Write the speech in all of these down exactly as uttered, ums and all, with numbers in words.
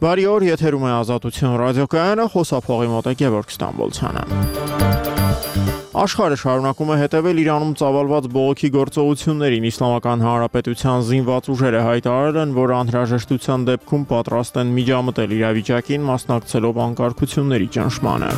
Բարի օր, եթերում է Ազատություն ռադիոկայանը, խոսափողի մոտ է Գևորգ Ստամբոլցյանը։ Աշխարհը շարունակում է հետևել Իրանում ծավալված բողոքի գործողություններին։ Իսլամական Հանրապետության զինված ուժերը հայտարարել են, որ անհրաժեշտության դեպքում պատրաստ են միջամտել իրավիճակին, մասնակցելով անկարգությունների ճնշմանը։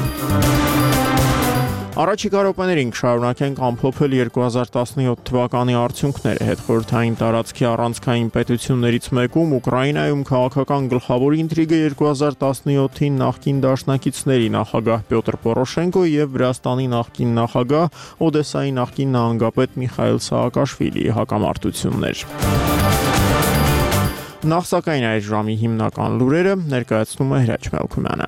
Առաջիկա րոպեներին կշարունակենք ամփոփել երկու հազար տասնյոթ թվականի արդյունքները։ Հետխորհրդային տարածքի առանցքային պետություններից մեկում Ուկրաինայում քաղաքական գլխավոր ինտրիգը երկու հազար տասնյոթին նախկին դաշնակիցների նախագահ Պյոտր Պորոշենկո եւ Վրաստանի նախկին նախագահ Օդեսայի նախկին նահանգապետ Միխայիլ Սաակաշվիլիի հակամարտություններ։ Նախ սակայն այս ժամի հիմնական լուրերը ներկայացնում է Հրաչ Մելքումյանը։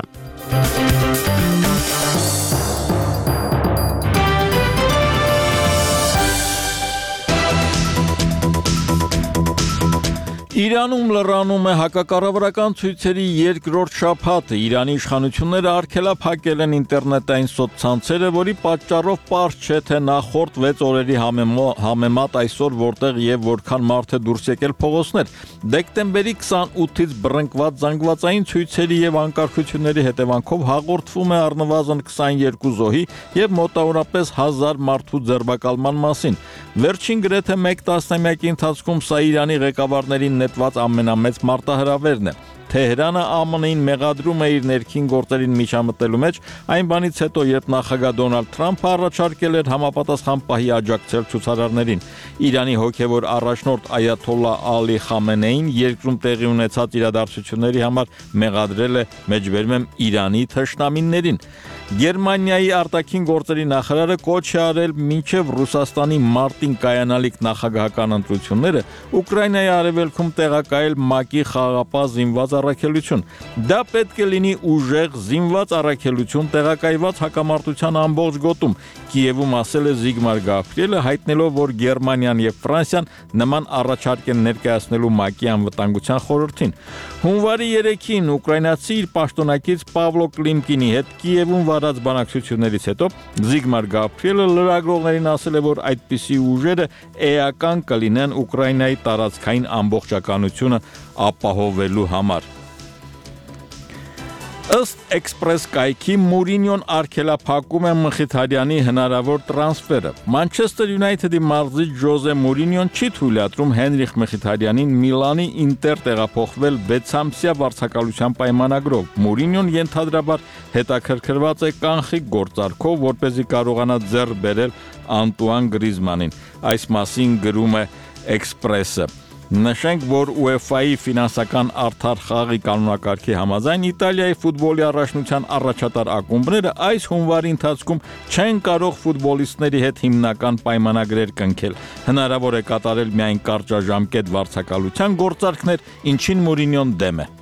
Իրանում լրանում է հակակառավարական ցույցերի երկրորդ շաբաթը։ Իրանի իշխանությունները արգելափակել են ինտերնետային սոցցանցերը, որի պատճառով պարզ չէ, թե նախորդ վեց օրերի համեմատ այսօր որտեղ եւ որքան մարդ է դուրս եկել փողոցներ։ Դեկտեմբերի քսանութից բռնկված զանգվածային ցույցերի եւ անկարգությունների հետևանքով հաղորդվում է առնվազն քսաներկու զոհի եւ մոտավորապես հազար մարդու ձերբակալման մասին։ Վերջին գրեթե մեկ տասնամյակի ընթացքում սա Իրանի ղեկավարներին նետված ամենամեծ մարտահրավերն է։ Թեհրանը ԱՄՆ-ին մեղադրում է իր ներքին գործերին միջամտելու մեջ, այն բանից հետո, երբ նախագահ Դոնալդ Թրամփը առաջարկել էր համապատասխան պահի աջակցել ցուցարարներին։ Իրանի հոգևոր առաջնորդ Այաթոլլահ Ալի Խամենեին երկրում տեղի ունեցած իրադարձությունների համար մեղադրել է, մեջբերում եմ, Իրանի թշնամիներին։ Գերմանիայի արտաքին գործերի նախարարը կոչ է արել մինչև Ռուսաստանի մարտին կայանալիք նախագահական ընտրությունները Ուկրաինայի արևելքում տեղակայել ՄԱԿ-ի խաղաղապահ զինված առաքելություն։ Դա պետք է լինի ուժեղ զինված առաքելություն տեղակայված հակամարտության ամբողջ գոտում, Կիևում ասել է Զիգմար Գաբրիելը, հայտնելով, որ Գերմանիան եւ Ֆրանսիան նման առաջարկ են ներկայացնելու ՄԱԿ-ի անվտանգության խորհրդին։ Հունվարի երեքին ուկրաինացի իր պաշտոնակից Պավլո Կլիմկինի հետ Կիևում վարած բանակցություններից հետո Զիգմար Գաբրիելը լրագրողներին ասել է, որ այդպիսի ուժերը էական կլինեն Ուկրաինայի տարածքային ամբողջականությունը ապահովելու համար։ Ըստ Էքսպրես կայքի Մուրինյոն արգելափակում է Մխիթարյանի հնարավոր տրանսֆերը։ Մանչեսթեր Յունայթեդի մարզիչ Ժոզե Մուրինյոն չի թույլատրում Հենրիխ Մխիթարյանին Միլանի Ինտեր տեղափոխվել վեցամսյա վարձակալության պայմանագրով։ Մուրինյոն ենթադրաբար հետաքրքրված է կանխիկ գործարքով, որպեսզի կարողանա ձեռք բերել Անտուան Գրիզմանին։ Այս մասին գրում է Էքսպրեսը։ Նշենք, որ ՈՒԵՖԱ-ի ֆինանսական արդար խաղի կանոնակարգի համաձայն Իտալիայի ֆուտբոլի առաջնության առաջատար ակումբները այս հունվարի ընթացքում չեն կարող ֆուտբոլիստների հետ հիմնական պայմանագրեր կնքել։ Հնարավոր է կատարել միայն կարճաժամկետ վարձակալության գործարքներ, ինչին Մուրինյոն դեմ է։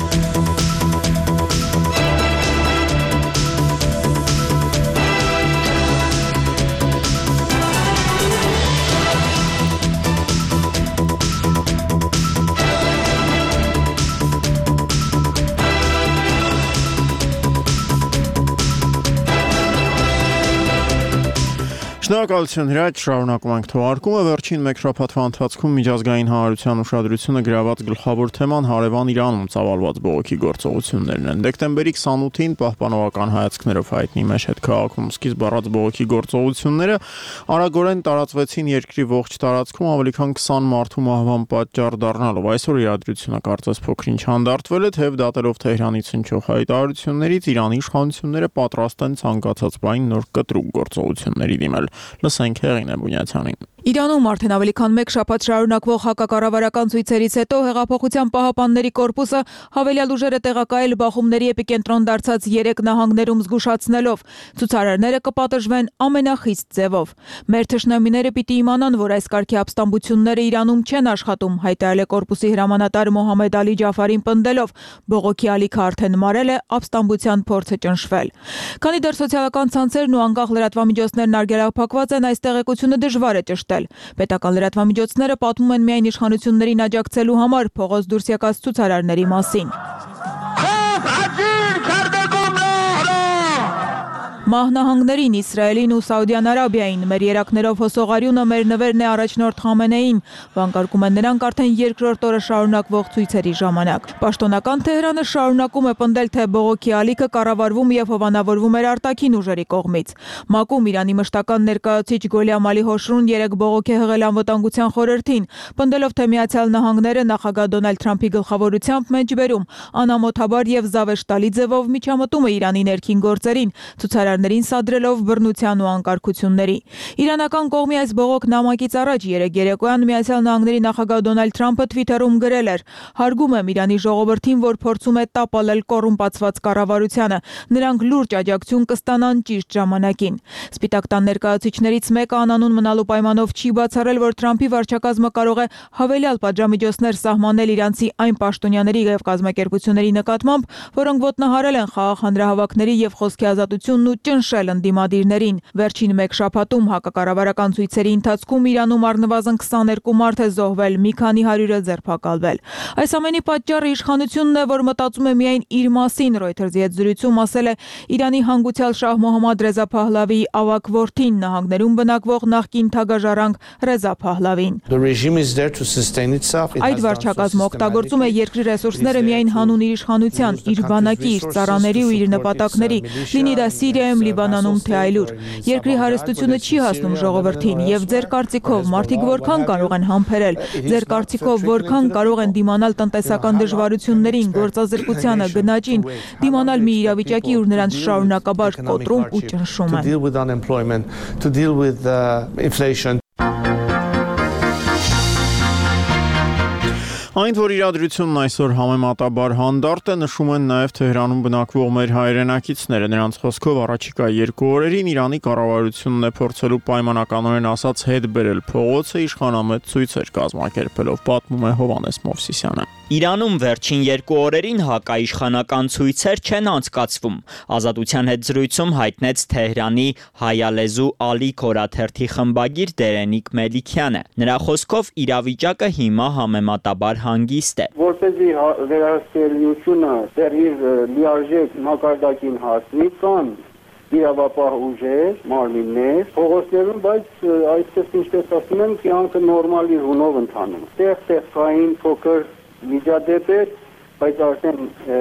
Շնորհակալություն Հրաչ, շարունակում ենք թողարկումը։ Վերջին մեկ շաբաթվա ընթացքում միջազգային հանրության ուշադրությունը գրաված գլխավոր թեման հարևան Իրանում ծավալված բողոքի գործողություններն են։ Դեկտեմբերի քսանութին պահպանողական հայացքներով հայտնի Մեշհեդ քաղաքում սկիզբ առած բողոքի գործողությունները արագորեն տարածվեցին երկրի ողջ տարածքում, ավելի քան քսան մարդու մահվան պատճառ դառնալով։ Այսօր իրադրությունը կարծես փոքր-ինչ հանդարտվել է, թեև դատելով Թեհրանի հնչող հայտարարություններից Իրանի իշխանությունները պատրաստ են ցանկացած բան նոր կտրուկ գործողությունների դիմել։ Լսենք Հեղինե Բունյացյանին։ Իրանում արդեն ավելի քան մեկ շաբաթ շարունակվող հակակառավարական ցույցերից հետո Հեղափոխության պահապանների կորպուսը հավելյալ ուժերը տեղակայել բախումների էպիկենտրոն դարձած երեք նահանգներում զգուշացնելով ցուցարարները կպատժվեն ամենախիստ ձևով։ Մեր թշնամիները պիտի իմանան, որ այս կարգի ապստամբությունները Իրանում չեն աշխատում, հայտարարել է կորպուսի հրամանատար Մոհամեդ Ալի Ջաֆարին պնդելով, բողոքի ալիքը արդեն մարել է, ապստամբության փորձը ճնշվել։ Քանի դեռ սոցիալական ցանցերն ու անկախ լրատվամիջոցներն արգելափակված են, այս տեղեկությունը դժվար է ճշտել։ Պետական լրատվամիջոցները պատմում են միայն իշխանություններին աջակցելու համար փողոց դուրս եկած ցուցարարների մասին։ Մահնահանգներին, Իսրայելին ու Սաուդյան Արաբիային, մեր երակներով հոսողարյունը մեր նվերն է առաջնորդ Խամենեին, վանկարկում են նրանք արդեն երկրորդ օրը շարունակվող ցույցերի ժամանակ։ Պաշտոնական Թեհրանը շարունակում է պնդել, թե բողոքի ալիքը կառավարվում եւ հովանավորվում էր արտաքին ուժերի կողմից։ ՄԱԿ-ում Իրանի մշտական ներկայացուցիչ Գոլյամ Ալի Հոշրուն երեք բողոք է հղել անվտանգության խորհրդին, պնդելով, թե Միացյալ Նահանգները նախագահ Դոնալդ Թրամփի գլխավորությամբ մեջբերում անամոթաբար եւ զավեշտալի ձևով միջամտում է Իրանի ներքին գործերին, ցուցարարներին սադրելով բռնության ու անկարգությունների։ Իրանական կողմի այս բողոքն նամակից առաջ երեք երեկոյան Միացյալ Նահանգների նախագահ Դոնալդ Թրամփը Twitter-ում գրել էր. «Հարգում եմ Իրանի ժողովրդին, որ փորձում է տապալել կոռումպացված կառավարությանը։ Նրանք լուրջ աջակցություն կստանան ճիշտ ժամանակին»։ Սպիտակ տան ներկայացուցիչներից մեկը անանուն մնալու պայմանով չի բացառել, որ Թրամփի վարչակազմը կարող է հավելյալ պատժամիջոցներ սահմանել իրանցի այն պաշտոնյաների եւ կազմակերպությունների նկատմամբ, որոնք ոտնահարել են խաղաղ հանրահավաքների եւ խոսքի ազատությունն ու ճնշել ընդդիմադիրներին։ Վերջին մեկ շաբաթում հակակառավարական ցույցերի ընթացքում Իրանում առնվազն քսաներկու մարդ է զոհվել, մի քանի հարյուրը ձերբակալվել։ Այս ամենի պատճառը իշխանությունն է, որ մտածում է միայն իր մասին, Reuters-ի հետ զրույցում ասել է Իրանի հանգուցյալ շահ Մոհամմադ Ռեզա Փահլավիի ավագ որդին, նահանգներում բնակվող նախկին թագաժառանգ Ռեզա Փահլավին։ Այդ վարչակազմը օգտագործում է երկրի ռեսուրսները միայն հանուն իր իշխանության, իր բանակի, իր ծառաների ու իր նպատակների, լինի դա Սիրիայում, Լիբանանում, թե այլուր։ Երկրի հարստությունը չի հասնում ժողովրդին, եւ ձեր կարծիքով մարդիկ որքան կարող են համբերել, ձեր կարծիքով որքան կարող են դիմանալ տնտեսական դժվարություններին, գործազրկությանը, գնաճին, դիմանալ մի իրավիճակի, ուր նրանց շարունակաբար կոտրում ու ճնշում են։ Այն, որ իրադրությունն այսօր համեմատաբար հանդարտ է, նշում են նաև Թեհրանում բնակվող մեր հայրենակիցները։ Նրանց խոսքով առաջիկա երկու օրերին Իրանի կառավարությունն է փորձելու պայմանականորեն ասած հետ բերել փողոցը իշխանամետ ցույցեր կազմակերպելով, պատմում է Հովհաննես Մովսիսյանը։ Իրանում վերջին երկու օրերին հակաիշխանական ցույցեր չեն անցկացվում։ Ազատության հետ զրույցում հայտնեց Թեհրանի հայալեզու Ալիք օրաթերթի խմբագիր Դերենիկ Մելիքյանը։ Նրա խոսքով իրավիճակը հիմա համեմատաբար հանգիստ է։ Որպեսզի վերահսկելիությունը դեռ լիարժեք մակարդակին հասնի, կան իրավապահ ուժեր, մարմիններ, փողոցներում, բայց այսպես ինչպես ասում են, կյանքը նորմալի հունով ընթանում։ Տեղ-տեղ կային փոքր միջադեպեր, բայց արդեն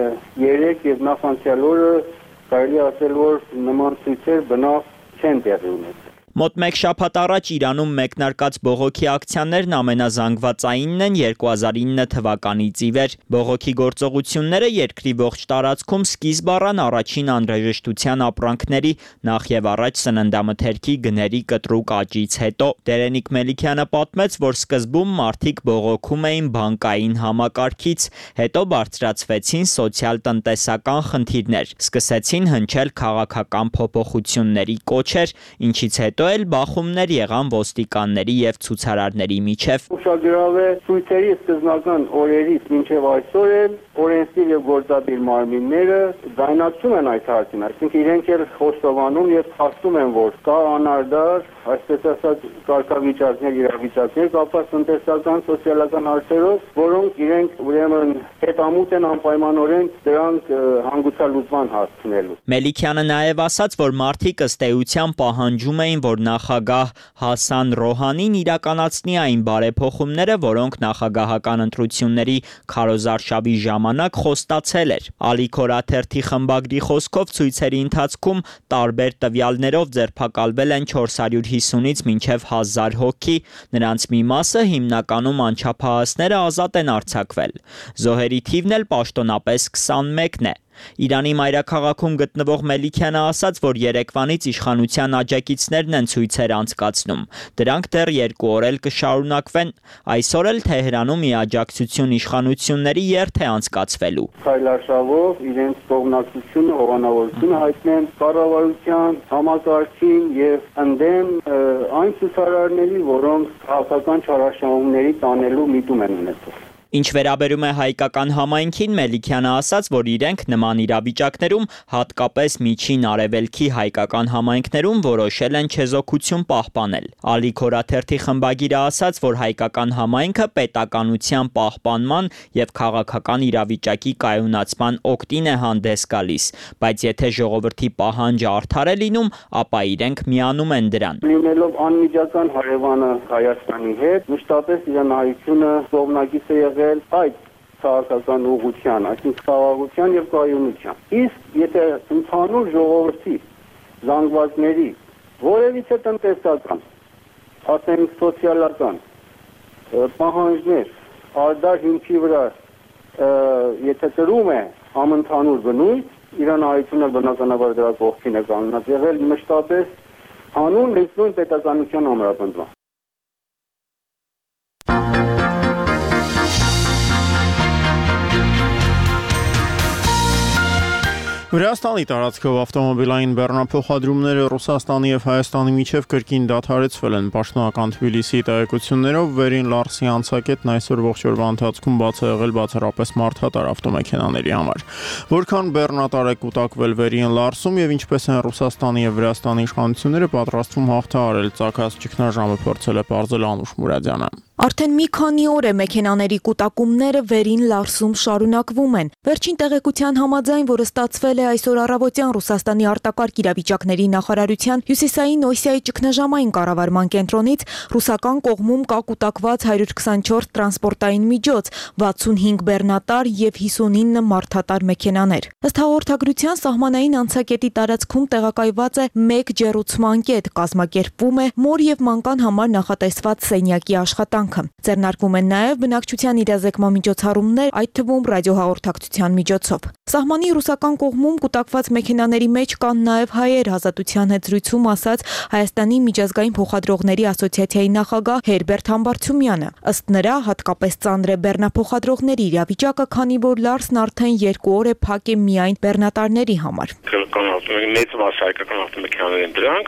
երեք եւ նախանցյալ օրը կարելի ասել, որ նման ցույցեր բնավ չեն տեղի ունեցել։ Մոտ մեկ շաբաթ առաջ Իրանում մեկնարկած բողոքի ակցիաներն ամենազանգվածայինն են երկու հազար ինը թվականից ի վեր։ Բողոքի գործողությունները երկրի ողջ տարածքում սկիզբ առան առաջին անհրաժեշտության ապրանքների, նախ եւ առաջ սննդամթերքի գների կտրուկ աճից հետո։ Դերենիկ Մելիքյանը պատմեց, որ սկզբում մարդիկ բողոքում էին բանկային համակարգից, հետո բարձրացվեցին սոցիալ-տնտեսական խնդիրներ, սկսեցին հնչել քաղաքական փոփոխությունների կոչեր, ինչից հետո էլ բախումներ եղան ոստիկանների եւ ցուցարարների միջև։ Ուշագրավ է ցույցերի սկզբնական օրերից մինչև այսօր էլ օրենսդիր եւ գործադիր մարմինները ձայնացում են այս հարցին, այսինքն իրենք էլ խոստովանում եւ փաստում են, որ կա անարդար, այսպես ասած, կարգավիճակներ, իրավիճակներ կապված տնտեսական, սոցիալական հարցերով, որոնք իրենք ուրեմն հետամուտ են անպայմանորեն դրանք հանգուցալուծման հասցնելու։ Մելիքյանը նաեւ ասաց, որ մարդիկ ըստ էության պահանջում էին, որ նախագահ Հասան Ռոհանին իրականացնի այն բարեփոխումները, որոնք նախագահական ընտրությունների քարոզարշավի ժամանակ խոստացել էր։ Ալիք օրաթերթի խմբագրի խոսքով ցույցերի ընթացքում տարբեր տվյալներով ձերբակալվել են չորս հարյուր հիսունից մինչև հազար հոգի, նրանց մի մասը հիմնականում անչափահասները ազատ են արձակվել։ Զոհերի թիվն էլ պաշտոնապես քսանմեկն է։ Իրանի մայրաքաղաքում գտնվող Մելիքյանը ասաց, որ երեկվանից իշխանության աջակիցներն են ցույցեր անցկացնում։ Դրանք դեռ երկու օր էլ կշարունակվեն։ Այսօր էլ Թեհրանում ի աջակցություն իշխանությունների երթ է անցկացվելու։ Քայլարշավով իրենց կողմնակցությունը, հովանավորությունը հայտնեն կառավարության համակարգին եւ ընդդեմ այն ցուցարարների, որոնք քաղաքական չարաշահումների տանելու միտում են ունեցել։ Ինչ վերաբերում է հայկական համայնքին, Մելիքյանը ասաց, որ իրենք նման իրավիճակներում, հատկապես միջին արևելքի հայկական համայնքներում որոշել են չեզոքություն պահպանել։ Ալիք Օրաթերթի խմբագիրը ասաց, որ հայկական համայնքը պետականության պահպանման եւ քաղաքական իրավիճակի կայունացման օգտին է հանդես գալիս, բայց եթե ժողովրդի պահանջը արդար է լինում, ապա իրենք միանում են դրան։ Լինելով անմիջական հարևանը Հայաստանի հետ, մշտապես իրանայությունը կողմնակից է եղել այդ քաղաքական ուղղության, այսինքն խաղաղության եւ կայունության։ Իսկ եթե ընդհանուր ժողովրդի զանգվածների որևիցե տնտեսական, ասենք սոցիալական պահանջներ արդար հիմքի վրա եթե տրում է համընդհանուր բնույթ, իրանայությունը բնականաբար դրա կողքին է կանգնած եղել մշտապես հանուն լիցնուն պետականության ամրապնդման։ Վրաստանի տարածքով ավտոմոբիլային բեռնափոխադրումները Ռուսաստանի եւ Հայաստանի միջև կրկին դադարեցվել են։ Պաշտոնական Թբիլիսիի տեղեկություններով Վերին Լարսի անցակետն այսօր ողջ օրվա ընթացքում բաց է եղել բացառապես մարդատար ավտոմեքենաների համար։ Որքան բեռնատար է կուտակվել Վերին Լարսում եւ ինչպես են Ռուսաստանի եւ Վրաստանի իշխանությունները պատրաստվում հաղթահարել ցակած ճգնաժամը, փորձել է պարզել Անուշ Մուրադյանը։ Արդեն մի քանի օր է մեքենաների կուտակումները Վերին Լարսում շարունակվում են։ Վերջին տեղեկության համաձայն, որը ստացվել է այսօր առավոտյան Ռուսաստանի արտակարգ իրավիճակների նախարարության Հյուսիսային Օսիայի ճգնաժամային կառավարման կենտրոնից, ռուսական կողմում կա կուտակված հարյուր քսանչորս տրանսպորտային միջոց, վաթսունհինգ բեռնատար եւ հիսունինը մարդատար մեքենաներ։ Ըստ հաղորդագրության, սահմանային անցակետի տարածքում տեղակայված է մեկ ջեռուցման կետ, կազմակերպվում է մոր եւ մանկան համար նախատեսված սենյակի աշխատանք։ Ձեռնարկվում են նաև բնակչության իրազեկման միջոցառումներ, այդ թվում ռադիոհաղորդակցության միջոցով։ Սահմանի ռուսական կողմում կուտակված մեքենաների մեջ կան նաև հայեր, Ազատության հետ զրույցում ասաց Հայաստանի միջազգային փոխադրողների ասոցիացիայի նախագահ Հերբերտ Համբարձումյանը։ Ըստ նրա, հատկապես ծանր է բեռնափոխադրողների իրավիճակը, քանի որ Լարսն արդեն երկու օր է փակ է միայն բեռնատարների համար։ Մեծ մասը հայկական ավտոմեքենաներ են դրանք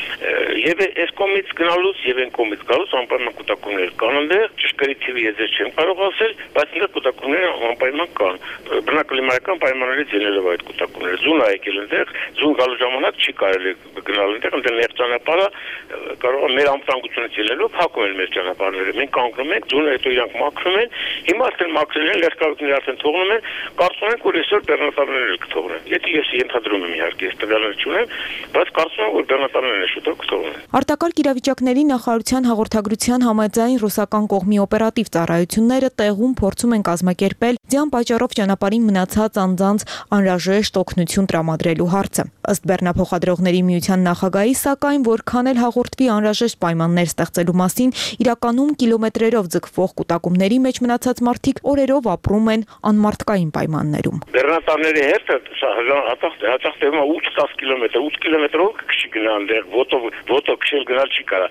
եւ այս կողմից գնալուց եւ այն կողմից գալուց անպայման կուտակումներ կան այնտեղ, ճշգրիտ թիվի ես չեմ կարող ասել, բայց այնտեղ կուտակումները անպայման կան։ Բնակլիմայական պայմաններից ելնելով այդ կուտակումները զուն է եկել այնտեղ, զուն գալու ժամանակ չի կարելի գնալ այնտեղ, այնտեղ նեղ ճանապարհը կարող է մեր անվտանգությունից ելնելով փակում են մեր ճանապարհները։ Մենք կանգնում ենք, զունը հետո իրանք մաքրում են, հիմա արդեն մաքրել են, լեռնկայությունները արդեն թողնում են, կարծում ենք որ այսօր բեռնատարները կթողնեն։ Եթե ես ենթադրում եմ իհարկե, ես տվյալներ չունեմ, բայց կարծում եմ որ բեռնատարները շուտով կթողնեն։ Արտակարգ իրավիճակների նախարարության հաղորդագրության համաձայն ռուսական կողմի օպերատիվ ծառայությունները տեղում փորձում են կազմակերպել ձյան պատճառով ճանապարհին մնացած անձանց անհրաժեշտ օգնություն տրամադրելու հարցը։ Ըստ բեռնափոխադրողների միության նախագահի, սակայն որքան էլ հաղորդվի անհրաժեշտ պայմաններ ստեղծելու մասին, իրականում կիլոմետրերով ձգվող կուտակումների մեջ մնացած մարդիկ օրերով ապրում են անմարդկային պայմաններում։ Բեռնատարների հետ հաճախ տևում է ութ տասը կիլոմետր, ութ կիլոմետրով քշի գնալ դեռ ոտով ոտով քշել գնալ չի կարա։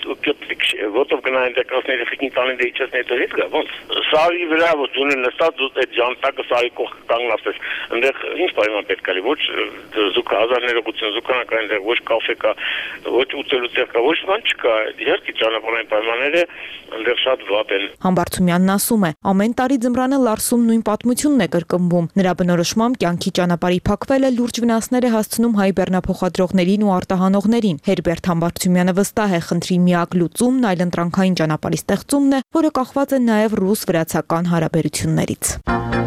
Ոտով գնալ այնտեղ կասները ֆիքնի տանեն դե իջացնել դե հետ գա ոնց։ Սարի վրա որ դունը նստած ու այդ ջանտակը սարի կողք կանգնած այնտեղ ինչ պայման պետք է լի ոչ զուգ հազար ներողություն զուգանակ այնտեղ ոչ կաֆե կա ոչ ուտելու տեղ կա ոչ բան չկա իհարկե ճանապարհային պայմանները այնտեղ շատ վատ են։ Համբարձումյանն ասում է ամեն տարի ձմռանը Լարսում նույն պատմությունն է կրկնվում։ Նրա բնորոշմամբ կյանքի ճանապարհի փակվելը լուրջ վնասներ է հասցնում հայ բեռնափոխադրողներին ու արտահանողներին։ Հերբերտ Համբարձումյանը վստահ է խնդրի միակ լուծումն այլընտրանքային ճանապարհի ստեղծումն է, որը կախված է նաև ռուս-վրացական հարաբերություններից։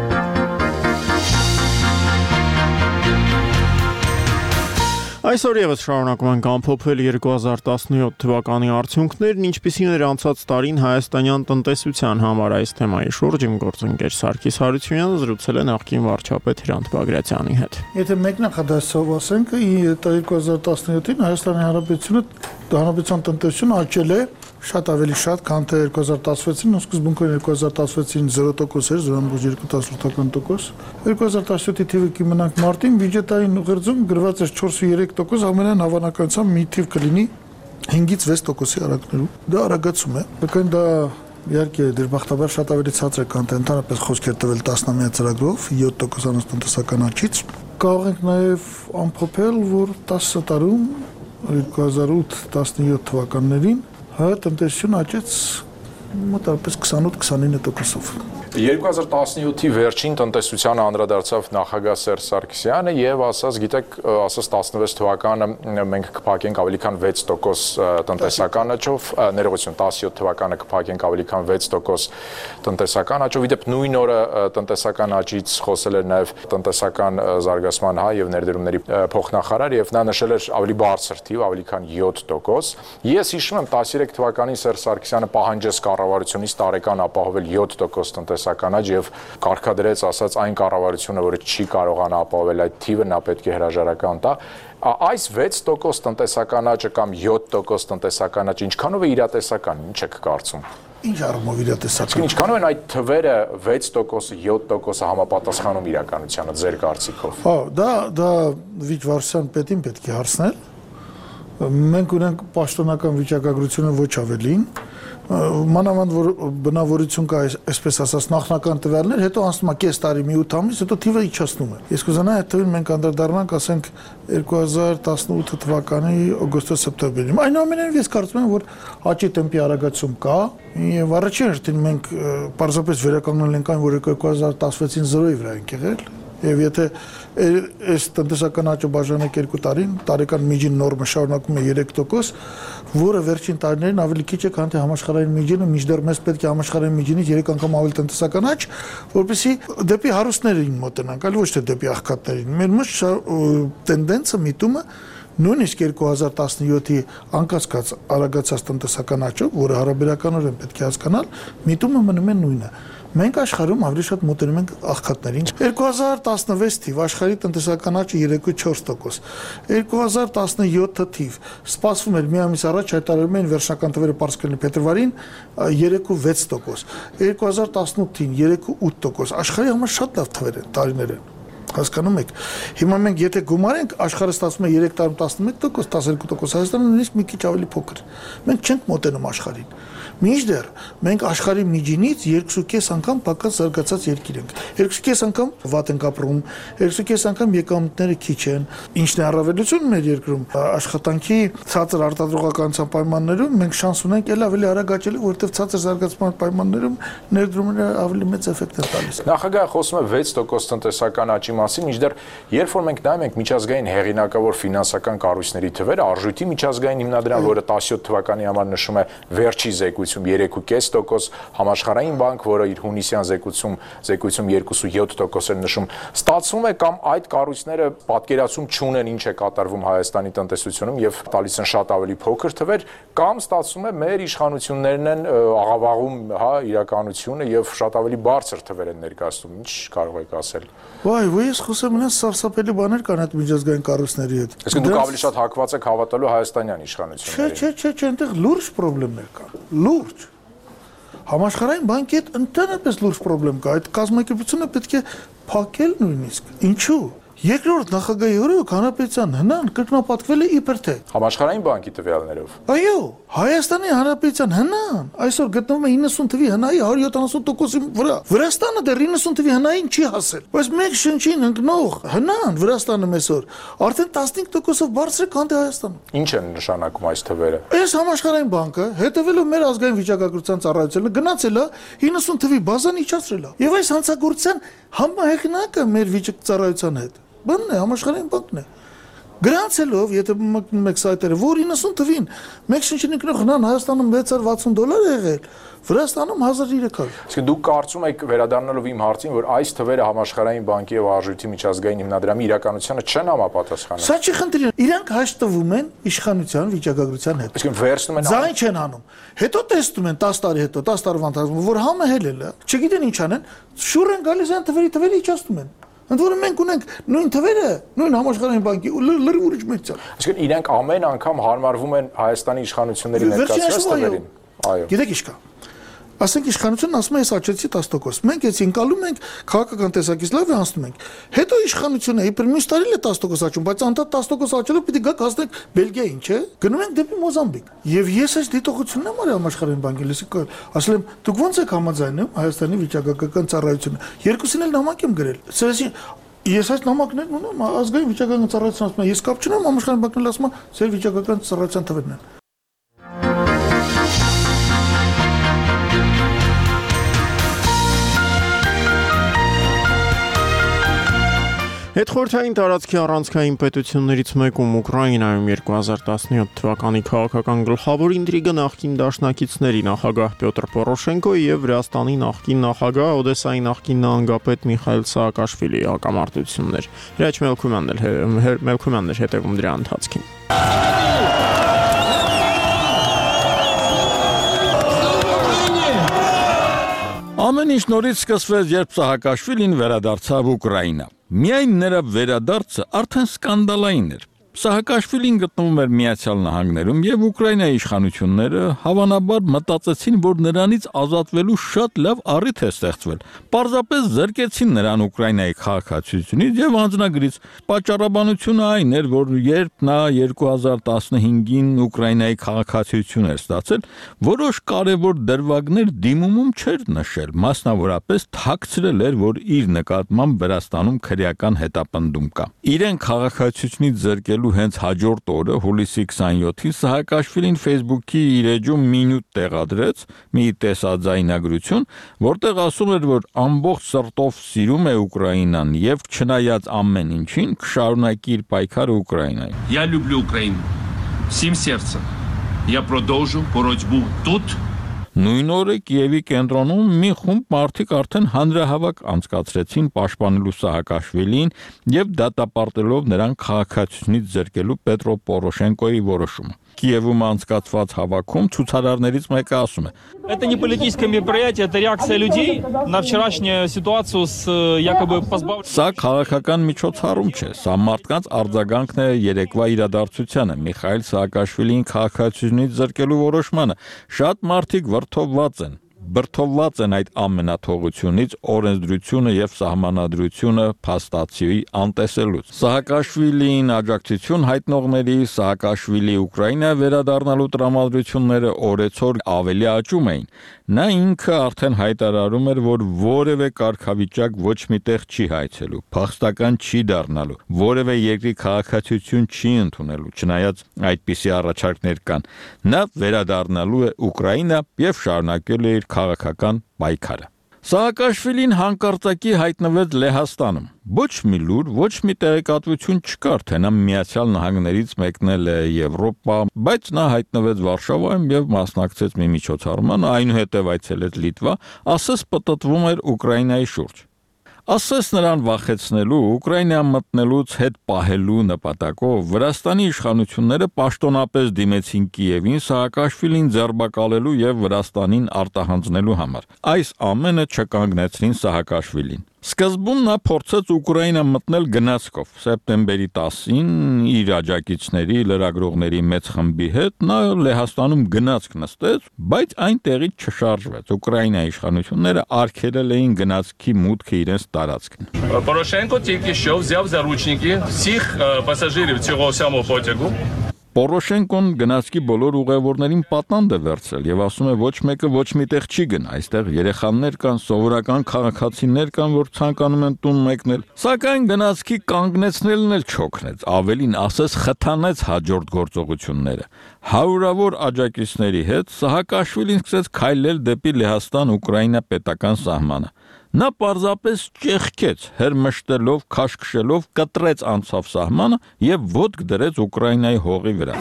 Այսօր եւս շարունակում ենք ամփոփել երկու հազար տասնյոթ թվականի արդյունքներն, ինչպիսին էր անցած տարին հայաստանյան տնտեսության համար։ Այս թեմայի շուրջ իմ գործընկեր Սարգիս Հարությունյանը զրուցել է նախկին վարչապետ Հրանտ Բագրատյանի հետ։ Եթե մեկնախադասով ասենք, երկու հազար տասնյոթին Հայաստանի Հանրապետությունը հանրապետության տնտեսությունը աճել է շատ ավելի շատ, քան թե երկու հազար տասնվեցին, ու սկզբունքորեն երկու հազար տասնվեցին զիրո տոկոս էր, զիրո բաժին երկու տասնութ տոկոս։ երկու հազար տասնյոթի թիվը կիմանանք մարտին, բյուջետային ուղերձում գրված էր չորս ու երեք տոկոս, ամենայն հավանականությամբ մի թիվ կլինի հինգից վեց տոկոսի արագներում։ Դա արագացում է, բնական դա իհարկե դժբախտաբար շատ ավելի ցածր է, քան թե ընդհանրապես խոսքեր տվել տասնամյա ծրագրով յոթ տոկոսանոց տնտեսական աճից։ Կարող ենք նաև ամփոփել, որ տասը տարում երկու հազար ութ տասնյոթ թվականներին հայ տնտեսությունը աճեց մոտավորապես քսանութ քսանինը տոկոսով։ երկու հազար տասնյոթի վերջին տնտեսությանը անդրադարձավ նախագահ Սերժ Սարգսյանը եւ ասաց, գիտեք, ասաց տասնվեց թվականը մենք կփակենք ավելի քան վեց տոկոս տնտեսական աճով, ներողություն, տասնյոթ թվականը կփակենք ավելի քան վեց տոկոս տնտեսական աճով։ Իդեպ նույն օրը տնտեսական աճից խոսել էր նաեւ տնտեսական զարգացման հա եւ ներդրումների փոխնախարար եւ նա նշել էր ավելի բարձր թիվ, ավելի քան յոթ տոկոս։ Ես հիշում եմ տասներեք թվականին Սերժ Սարգսյանը պահանջեց կառավարությունից տարեկան ապահովել յոթ տոկոս տնտեսական աճ եւ կարգադրեց, ասած, այն կառավարությունը, որը չի կարողանա ապահովել այդ թիվը, նա պետք է հրաժարական տա։ Այս վեց տոկոս տնտեսական աճը կամ յոթ տոկոս տնտեսական աճը ինչքանով է իրատեսական, ինչ եք կարծում։ Ինչ առումով իրատեսական։ Ինչքանով են այդ թվերը վեց տոկոսը, յոթ տոկոսը համապատասխանում իրականությանը ձեր կարծիքով։ Հա, դա դա Վիճվարսյան պետին պետք է հարցնել։ Մենք ունենք պաշտոնական վիճակագրությունը ոչ ավելին, մանավանդ որ բնավորություն կա, այսպես ասած, նախնական տվյալներ, հետո անցնում է կես տարի, մի ութ ամիս, հետո թիվը իջացնում է։ Ես կուզենայի այդ թվին մենք անդրադառնանք, ասենք երկու հազար տասնութ թվականի օգոստոս-սեպտեմբերին։ Այնուամենայնիվ ես կարծում եմ, որ աճի տեմպի արագացում կա, եւ առաջին հերթին մենք պարզապես վերականգնել ենք այն, որ երկու հազար տասնվեցին զրոյի վրա ենք եղել։ Եվ եթե այս տնտեսական աճը բաժանենք երկու տարին, տարեկան միջին նորմը շարունակում է երեք տոկոս, որը վերջին տարիներին ավելի քիչ է, քան թե համաշխարհային միջինը, մինչդեռ մեզ պետք է համաշխարհային միջինից երեք անգամ ավելի տնտեսական աճ, որպեսզի դեպի հարուստներին մոտենանք, այլ ոչ թե դեպի աղքատներին։ Մեր միշտ տենդենսը, միտումը նույնիսկ երկու հազար տասնյոթի անկասկած արագացած տնտեսական աճով, որը հարաբերականորեն պետք է հասկանալ, միտումը մնում է նույնը։ Մենք աշխարհում ավելի շատ մոտենում ենք աղքատներին։ երկու հազար տասնվեց թիվ աշխարհի տնտեսական աճը երեք կόμμα չորս տոկոս։ երկու հազար տասնյոթ թիվ սպասվում էր մի ամիս առաջ հայտարարում էին վերջնական թվերը պարզ կլինի փետրվարին երեք կόμμα վեց տոկոս։ երկու հազար տասնութին երեք կόμma ութ տոկոս։ Աշխարհի համար շատ լավ թվեր են, տարիներ են։ Հասկանում եք։ Հիմա մենք եթե գումարենք, աշխարհը ստացվում է երեք տարում տասնմեկ տոկոս, տասներկու տոկոս, Հայաստանը նույնիսկ մի քիչ ավելի փոքր։ Մենք չենք մոտենում աշխարհին։ Մինչդեռ մենք աշխարհի միջինից երկու կես անգամ պակաս զարգացած երկիր ենք։ երկու կես անգամ վատ ենք ապրում, երկու կես անգամ եկամուտները քիչ են։ Ինչն է առավելությունը մեր երկրում, աշխատանքի ցածր արտադրողականության պայմաններում մենք շանս ունենք ել ավելի արագ աճելու, որովհետև ցածր զարգացման պայմաններում ներդրումները ավելի մեծ էֆեկտ են տալիս։ Նախագահը խոսում է վեց տոկոս տնտեսական աճի մասին, մինչդեռ երբ որ մենք նայում ենք միջազգային հեղինակավոր ֆինանսական կառույցների թվերը, արժույթի միջազգային հիմնադրամ, որը տասնյոթ թվականի համար նշում է վերջի զեկույցում երեք կόμμα պինգ տոկոս, համաշխարհային բանկ, որը իր հունիսյան զեկույցում զեկույցում երկու կόμma յոթ տոկոս էր նշում, ստացվում է կամ այդ կառույցները պատկերացում չունեն ինչ է կատարվում Հայաստանի տնտեսությունում եւ տալիս են շատ ավելի փոքր թվեր, կամ ստացվում է մեր իշխանություններն են աղավաղում, հա, իրականությունը եւ շատ ավելի բարձր թվեր են ներկայացնում, ինչ կարող եք ասել։ Վայ, ես խոսեմ, ինձ սարսափելի բաներ կան այդ միջազգային կառույցների հետ։ Իսկ դուք ավելի շատ հակված եք հավատալու հայաստանյան իշխանություններին։ Չէ, չէ, չէ, այնտեղ լուրջ խնդիրներ կան։ Լուրջ։ Համաշխարհային բանկի հետ ընդհանրապես լուրջ խնդրեմ կա։ Այդ կազմակերպությունը պետք է փակել նույնիսկ։ Ինչու՞։ Երկրորդ նախագահի օրոք Հանրապետության հնան կրկնապատկվել է իբր թե Համաշխարհային բանկի տվյալներով։ Այո, Հայաստանի Հանրապետության հնան այսօր գտնվում է իննսուն թվի հնայի հարյուր յոթանասուն տոկոսի վրա։ Վրաստանը դեռ իննսուն թվի հնային չի հասել։ Բայց մեկ շնչին ընկնող հնան Վրաստանում այսօր արդեն տասնհինգ տոկոսով բարձր է, քան թե Հայաստանում։ Ինչ են նշանակում այս թվերը։ Այս համաշխարհային բանկը հետևելով մեր ազգային վիճակագրության ծառայությանը գնացել է իննսուն թվի բազան իջացրել է։ Եվ այս հանցագործության համահեղինակը մեր վիճակծառայության հետ բանն է, համաշխարհային բանկն է։ Գրանցելով, եթե մեկ սայթերը, որ իննսուն թվին, մեկ շնչին ընկնող հնան Հայաստանում վեց հարյուր վաթսուն դոլար է եղել, Վրաստանում հազար երեք հարյուր։ Իսկ դուք կարծում եք, վերադառնալով իմ հարցին, որ այս թվերը Համաշխարհային բանկի եւ Արժույթի միջազգային հիմնադրամի իրականությանը չեն համապատասխանում։ Սա չի խնդիր։ Իրանք հաշտվում են իշխանության վիճակագրության հետ։ Իսկ վերցնում են ձայն չեն անում։ Հետո տեսնում են տասը տարի հետո, տասը տարվա ընթացքում, որ համը հելել է։ Չգիտեն ինչ անեն, շուռ են գալիս այն թվերի թվերը իջացնում են։ Ընդ որում մենք ունենք նույն թվերը, նույն համաշխարհային բանկի լրիվ ուրիշ մեծան։ Իսկ իրենք ամեն անգամ հարմարվում են Հայաստանի իշխանությունների ներկայացրած թվերին։ Այո։ Գիտեք ինչ կա։ Ասենք իշխանությունն ասում է, ես աճեցի տասը տոկոս։ Մենք έτσι ընկալում ենք քաղաքական տեսակից լավ է անցնում ենք։ Հետո իշխանությունը իբր մյուս տարին է տասը տոկոս աճում, բայց անդադ տասը տոկոս աճելով պիտի գաք հասնենք Բելգիային, չէ՞։ Գնում ենք դեպի Մոզամբիկ։ Եվ ես այս դիտողությունն եմ արել համաշխարհային բանկի լսի, ասել եմ, դուք ո՞նց եք համաձայնում Հայաստանի վիճակագրական ծառայությունը։ Երկուսին էլ նամակ եմ գրել։ Սրանցի ես այս նամակներն ունեմ, ազգային վիճակագրական ծառայության ասում եմ, ես կապ չունեմ համաշխարհային բանկն ասում է, ձեր վիճակագրական ծառայության թվերն են։ Հետխորհրդային տարածքի առանցքային պետություններից մեկում Ուկրաինայում երկու հազար տասնյոթ թվականի քաղաքական գլխավոր ինտրիգը նախկին դաշնակիցների նախագահ Պյոտր Պորոշենկոյի եւ Վրաստանի նախկին նախագահ Օդեսայի նախկին նահանգապետ Միխայիլ Սաակաշվիլիի հակամարտությունն էր։ Հրաչ Մելքումյանն էր հետևում դրա ընթացքին։ Ամեն ինչ նորից սկսվեց, երբ Սահակաշվիլին վերադարձավ Ուկրաինա։ Միայն նրա վերադարձը արդեն սկանդալային էր։ Սահակաշվիլին գտնվում էր Միացյալ Նահանգներում եւ Ուկրաինայի իշխանությունները հավանաբար մտածեցին, որ նրանից ազատվելու շատ լավ առիթ է ստեղծվել։ Պարզապես զրկեցին նրան Ուկրաինայի քաղաքացիությունից եւ անձնագրից։ Պատճառաբանությունը այն էր, որ երբ նա երկու հազար տասնհինգին Ուկրաինայի քաղաքացիություն էր ստացել, որոշ կարևոր դրվագներ դիմումում չէր նշել, մասնավորապես թաքցրել էր, որ իր նկատմամբ Վրաստանում քրեական հետապնդում կա։ Իրեն քաղաքացիությունից զրկելու հենց հաջորդ օրը հուլիսի քսանյոթին Սահակաշվիլին Facebook-ի իր էջում մի նյութ տեղադրեց, մի տեսաձայնագրություն, որտեղ ասում էր, որ ամբողջ սրտով սիրում է Ուկրաինան եւ չնայած ամեն ինչին կշարունակի իր պայքարը Ուկրաինայի։ Я люблю Украину всем сердцем. Я продолжу борьбу тут. Նույն օրը Կիևի կենտրոնում մի խումբ մարդիկ արդեն հանրահավաք անցկացրեցին պաշտպանելու Սահակաշվիլին եւ դատապարտելով նրան քաղաքացիությունից զրկելու Պետրո Պորոշենկոյի որոշումը։ Կիևում անցկացված հավաքում ցուցարարներից մեկը ասում է. Это не политическое мероприятие, это реакция людей на вчерашнюю ситуацию с якобы позбавлением. Սա քաղաքական միջոցառում չէ, սա մարդկանց արձագանքն է երեկվա իրադարձությանը, Միխայիլ Սաակաշվիլին քաղաքացիությունից զրկելու որոշմանը։ Շատ մարդիկ վրդովված են, բրդովված են այդ ամենաթողությունից, օրենսդրությունը եւ սահմանադրությունը փաստացի անտեսելուց։ Սահակաշվիլին աջակցություն հայտնողների Սահակաշվիլի Ուկրաինա վերադառնալու տրամադրությունները օրեցօր ավելի աճում էին։ Նա ինքը արդեն հայտարարում էր, որ որևէ կարգավիճակ ոչ միտեղ չի հայցելու, փախստական չի դառնալու, որևէ երկրի քաղաքացիություն չի ընդունելու, չնայած այդպիսի առաջարկներ կան։ Նա վերադառնալու է Ուկրաինա եւ շարունակելու է իր քաղաքական պայքարը։ Սահակաշվիլին հանկարծակի հայտնվեց Լեհաստանում։ Ոչ մի լուր, ոչ մի տեղեկատվություն չկար, թե նա Միացյալ Նահանգներից մեկնել է Եվրոպա, բայց նա հայտնվեց Վարշավայում եւ մասնակցեց մի միջոցառման, այնուհետեւ այցելեց Լիտվա, ասես պտտվում էր Ուկրաինայի շուրջ։ Ասես նրան վախեցնելու, Ուկրաինա մտնելուց հետ պահելու նպատակով Վրաստանի իշխանությունները պաշտոնապես դիմեցին Կիևին Սահակաշվիլին ձերբակալելու եւ Վրաստանին արտահանձնելու համար։ Այս ամենը չկանգնեցրին Սահակաշվիլին։ Սկզբում նա փորձեց Ուկրաինա մտնել գնացքով։ Սեպտեմբերի տասին իր աջակիցների, լրագրողների մեծ խմբի հետ նա Լեհաստանում գնացք նստեց, բայց այնտեղից չշարժվեց։ Ուկրաինայի իշխանությունները արգելել էին գնացքի մուտքը իրենց տարածքին։ Порошенко тільки що взяв заручники всіх пасажирів цього самого потягу. Պորոշենկոն գնացքի բոլոր ուղևորներին պատանդ է վերցրել եւ ասում է ոչ մեկը ոչ միտեղ չի գնա, այստեղ երեխաներ կան, սովորական քաղաքացիներ կան, որ ցանկանում են տուն մեկնել։ Սակայն գնացքի կանգնեցնելն էլ չօգնեց, ավելին ասես խթանեց հաջորդ գործողությունները։ Հարյուրավոր աջակիցների հետ Սահակաշվիլին սկսեց քայլել դեպի Լեհաստան-Ուկրաինա պետական սահմանը։ Նա պարզապես ճեղքեց, հրմշտելով, քաշքշելով, կտրեց անցավ սահմանը եւ ոտք դրեց Ուկրաինայի հողի վրա։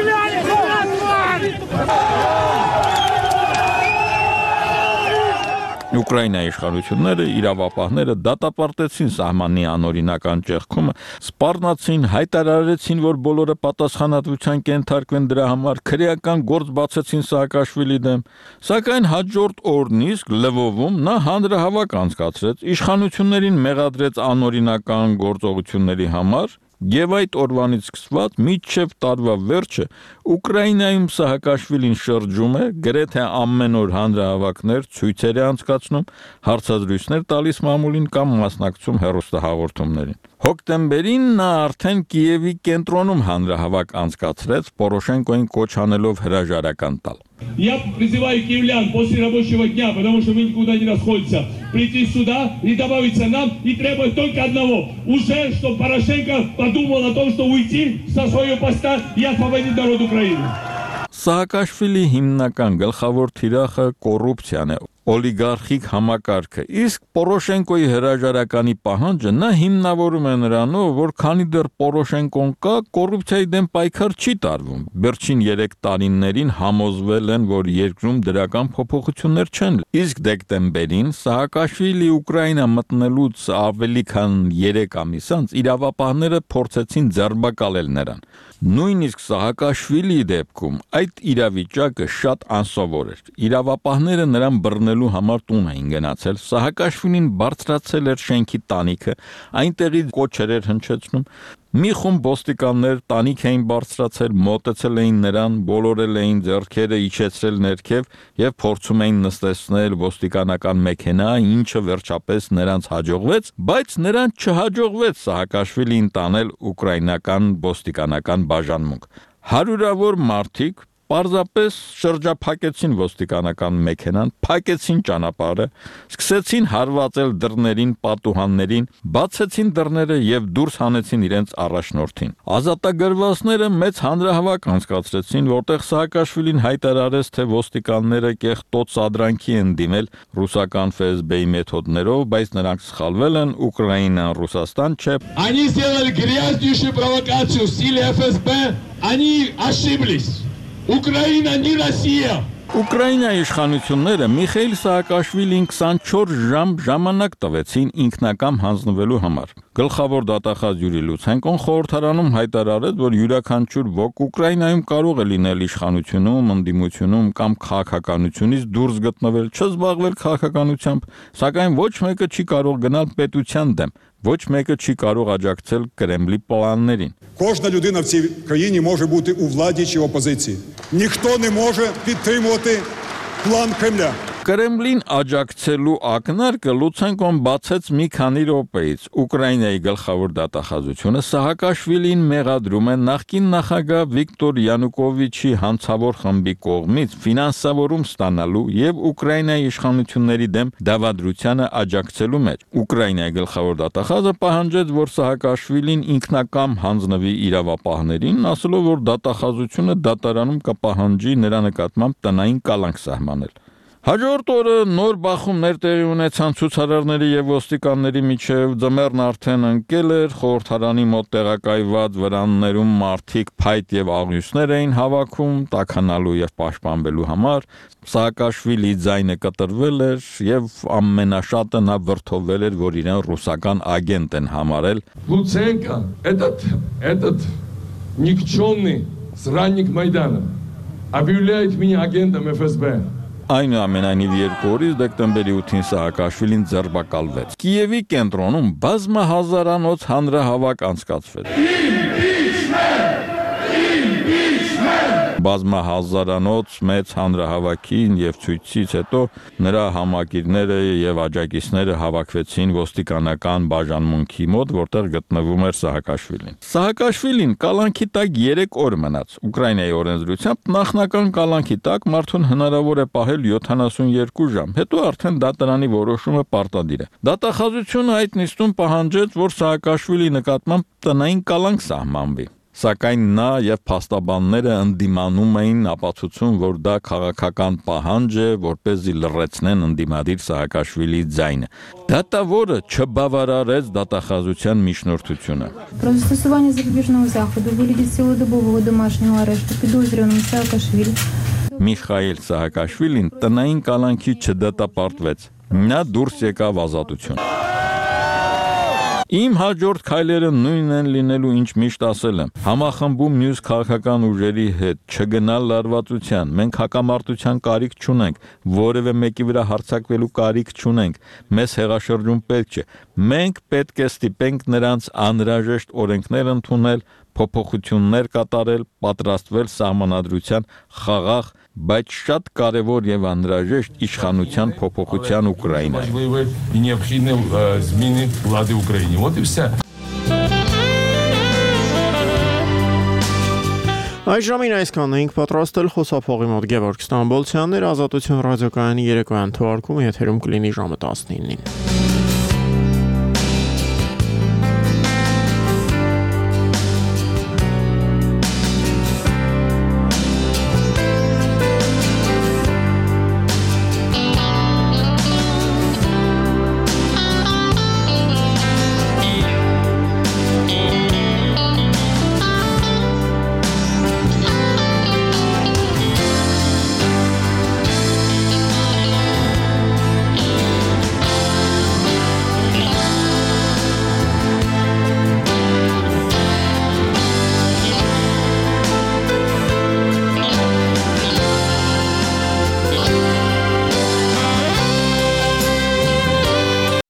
Ուկրաինայի իշխանությունները, իրավապահները դատապարտեցին սահմանի անօրինական ճեղքումը, սպառնացին, հայտարարեցին, որ բոլորը պատասխանատվության կենթարկվեն դրա համար, քրեական գործ բացեցին Սաակաշվիլի դեմ, սակայն հաջորդ օրն իսկ Լվովում նա հանրահավաք անցկացրեց, իշխանություններին մեղադրեց անօրինական գործողությունների համար Եվ այդ օրվանից սկսված մինչև տարվա վերջը Ուկրաինայում Սահակաշվիլին շրջում է, գրեթե ամեն օր հանրահավաքներ, ցույցեր է անցկացնում, հարցազրույցներ տալիս մամուլին կամ մասնակցում հեռուստահաղորդումներին։ Հոկտեմբերին նա արդեն Կիևի կենտրոնում հանրահավաք անցկացրեց, Պորոշենկոին կոչ անելով հրաժարական տալ։ Я призываю киевлян после рабочего дня, потому что мы никуда не расходимся, прийти сюда и добавиться нам и требовать только одного. Уже, что Порошенко подумал о том, что уйти со своего поста и освободить народ Украины. Սահակաշվիլի հիմնական գլխավոր թիրախը կոռուպցիան է, օլիգարխիկ համակարգը։ Իսկ Պորոշենկոյի հրաժարականի պահանջը նա հիմնավորում է նրանով, որ քանի դեռ Պորոշենկոն կա, կոռուպցիայի դեմ պայքար չի տարվում։ Վերջին երեք տարիներին համոզվել են, որ երկրում դրական փոփոխություններ չեն։ Իսկ դեկտեմբերին Սահակաշվիլի Ուկրաինա մտնելուց ավելի քան երեք ամիս անց իրավապահները փորձեցին ձերբակալել նրան։ Նույնիսկ Սահակաշվիլիի դեպքում այդ իրավիճակը շատ անսովոր էր։ Իրավապահները նրան բռնելու համար տուն էին գնացել։ Սահակաշվիլին բարձրացել էր շենքի տանիքը, այնտեղից կոչեր էր հնչեցնում։ Մի խումբ ոստիկաններ տանիք էին բարձրացել, մոտեցել էին նրան, բոլորել էին ձեռքերը, իջեցրել ներքև եւ փորձում էին նստեցնել ոստիկանական մեքենա, ինչը վերջապես նրանց հաջողվեց, բայց նրան չհաջողվեց Սահակաշվիլին տանել ուկրաինական ոստիկանական բաժանմունք։ Հարյուրավոր մարդիկ պարզապես շրջափակեցին ոստիկանական մեքենան, փակեցին ճանապարհը, սկսեցին հարվածել դռներին, պատուհաններին, բացեցին դռները եւ դուրս հանեցին իրենց առաջնորդին։ Ազատագրվածները մեծ հանրահավաք անցկացրեցին, որտեղ Սահակաշվիլին հայտարարեց, թե ոստիկանները կեղտոտ սադրանքի են դիմել ռուսական эф эс бэ-ի մեթոդներով, բայց նրանք սխալվել են, Ուկրաինան Ռուսաստան չէ։ Они сделали грязнейшую провокацию в стиле эф эс бэ, они ошиблись. Ուկրաինա не Россия. Ուկրաինայի իշխանությունները Միխայիլ Սահակաշվիլին քսանչորս ժամ ժամանակ տվեցին ինքնակամ հանձնվելու համար։ Գլխավոր դատախազ Յուրի Լուցենկոն խորհրդարանում հայտարարեց, որ յուրաքանչյուր ոք Ուկրաինայում կարող է լինել իշխանությունում, ընդդիմությունում կամ քաղաքականությունից դուրս գտնվել, չզբաղվել քաղաքականությամբ, սակայն ոչ мեկը չի կարող գնալ պետության դեմ, ոչ мեկը չի կարող աջակցել Կրեմլի պլաններին։ Кожна людина в цій країні може бути у владі чи опозиції. Ніхто не може підтримувати план Кремля. Կրեմլին աջակցելու ակնարկը Լուցենկոն բացեց մի քանի րոպեից։ Ուկրաինայի գլխավոր դատախազությունը Սահակաշվիլին մեղադրում է նախկին նախագահ Վիկտոր Յանուկովիչի հանցավոր խմբի կողմից ֆինանսավորում ստանալու եւ Ուկրաինայի իշխանությունների դեմ դավադրությանը աջակցելու մեջ։ Ուկրաինայի գլխավոր դատախազը պահանջեց, որ Սահակաշվիլին ինքնակամ հանձնվի իրավապահներին, ասելով, որ դատախազությունը դատարանում կպահանջի նրա նկատմամբ տնային կալանք սահմանել։ Հաջորդ օրը նոր բախումներ տեղի ունեցան ցուցարարների եւ ոստիկանների միջև, ձմեռն արդեն ընկել էր, խորհրդարանի մոտ տեղակայված վրաններում մարդիկ փայտ եւ աղյուսներ էին հավաքում, տաքանալու եւ պաշտպանվելու համար։ Սահակաշվիլի ձայնը կտրվել էր եւ ամենաշատը նա վրթովվել էր, որ իրեն ռուսական ագենտ են համարել։ Луценко, этот, этот никчемный сранник Майдана, объявляет меня агентом эф эс бэ. Այնուամենայնիվ երկու օրից դեկտեմբերի ութին Սահակաշվիլին ձերբակալվեց։ Կիևի կենտրոնում բազմահազարանոց հանրահավաք անցկացվեց։ Բազմահազարանոց մեծ հանրահավաքին եւ ցույցից հետո նրա համակիրները եւ աջակիցները հավաքվեցին ոստիկանական բաժանմունքի մոտ, որտեղ գտնվում էր Սահակաշվիլին։ Սահակաշվիլին կալանքի տակ երեք օր մնաց։ Ուկրաինայի օրենսդրությամբ նախնական կալանքի տակ մարդուն հնարավոր է պահել յոթանասունյոթ ժամ, հետո արդեն դատարանի որոշումը պարտադիր է։ Դատախազությունը այդ նիստում պահանջեց, որ Սահակաշվիլի նկատմամբ տնային կալանք սահմանվի։ Սակայն նա եւ փաստաբանները ընդդիմանում էին ապացուցում, որ դա քաղաքական պահանջ է, որպեսզի լռեցնեն ընդդիմադիր Սահակաշվիլի ձայնը։ Դատավորը չբավարարեց դատախազության միջնորդությունը։ Про застосування запобіжного заходу вигляді цілодобового домашнього арешту підозрюваному Саакашвілі. Միխայիլ Սահակաշվիլին տնային կալանքի չդատապարտվեց։ Նա դուրս եկավ ազատություն։ Իմ հաջորդ քայլերը նույնն են լինելու, ինչ միշտ ասել եմ։ Համախմբում մյուս քաղաքական ուժերի հետ, չգնալ լարվածության, մենք հակամարտության կարիք չունենք, որևէ մեկի վրա հարձակվելու կարիք չունենք, մեզ հեղաշրջում պետք չէ։ Մենք պետք է ստիպենք նրանց անհրաժեշտ օրենքներ ընդունել, փոփոխություններ կատարել, պատրաստվել սահմանադրության խաղաղ, բայց շատ կարևոր եւ անհրաժեշտ իշխանության փոփոխության Ուկրաինայում։ И необходимы зміни влади в Україні. Вот і все. Այս ժամին այսքանն էինք պատրաստել խոսափողի մոտ Գևորգ Ստամբոլցյանն էր, Ազատություն ռադիոկայանի երեկոյան թողարկումը եթերում կլինի ժամը տասնինին։